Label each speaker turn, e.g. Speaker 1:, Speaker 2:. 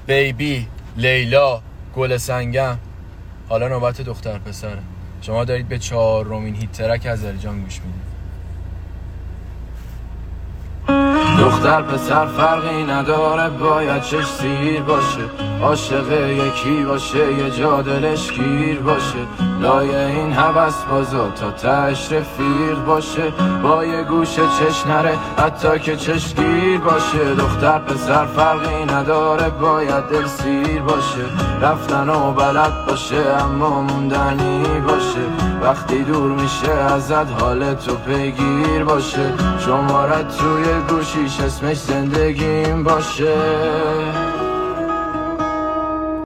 Speaker 1: بیبی، لیلا، گل سنگم. حالا نوبت دختر پسره. شما دارید به 4مین هیت ترک از ارجان گوش میدید. دختر پسر فرقی نداره، باید چش سیر باشه، عاشق یکی باشه، یه جا دلش گیر باشه، لای این هوس بازا تا تهش رفیق باشه، با یه گوشه چش نره حتی که چش گیر باشه. دختر پسر فرقی نداره، باید دل سیر باشه، رفتن و بلد باشه اما موندنی باشه، وقتی دور میشه ازت حال تو پیگیر باشه، شمارت توی گوشیش اسمش زندگیم باشه.